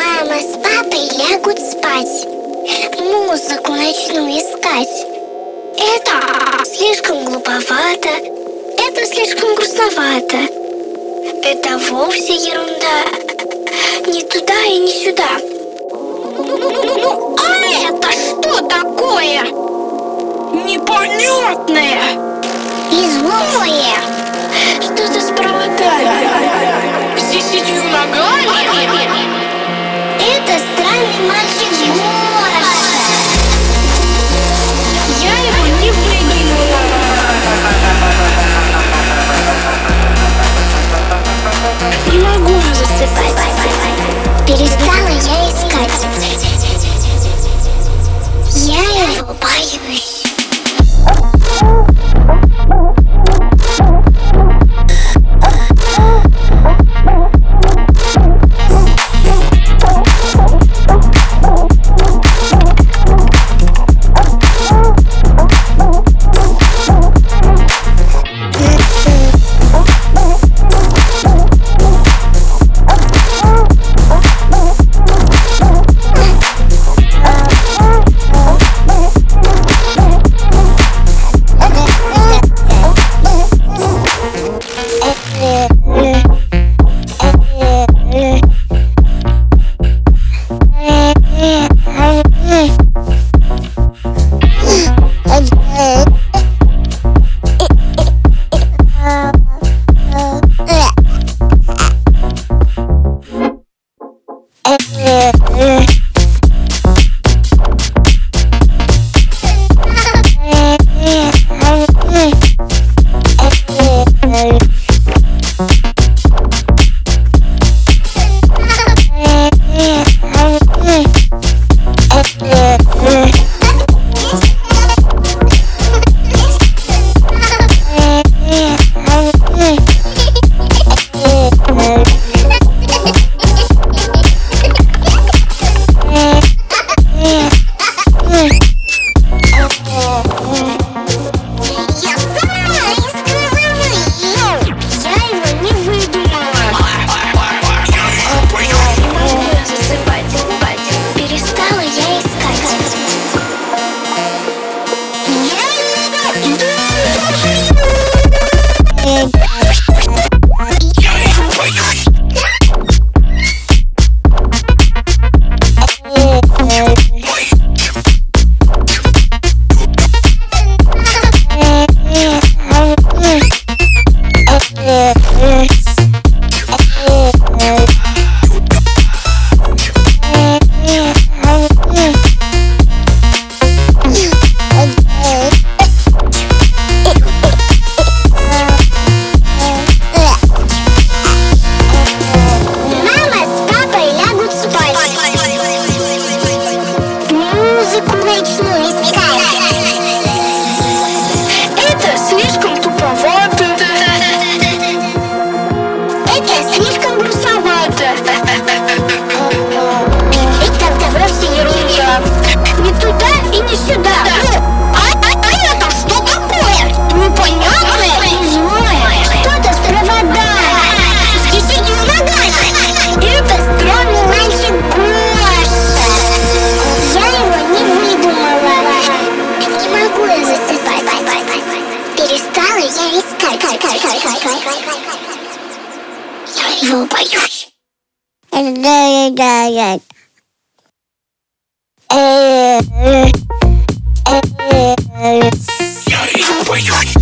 Мама с папой лягут спать, музыку начну искать. Это слишком глуповато, это слишком грустновато, это вовсе ерунда, ни туда и ни сюда. А это что такое? Непонятное И злое. Что-то с проводами. с 10 ногами. Это странный мальчик Гоша. Я его не выдумала. Не могу засыпать. Перестала я искать. Я его боюсь. Я его боюсь. Я его боюсь.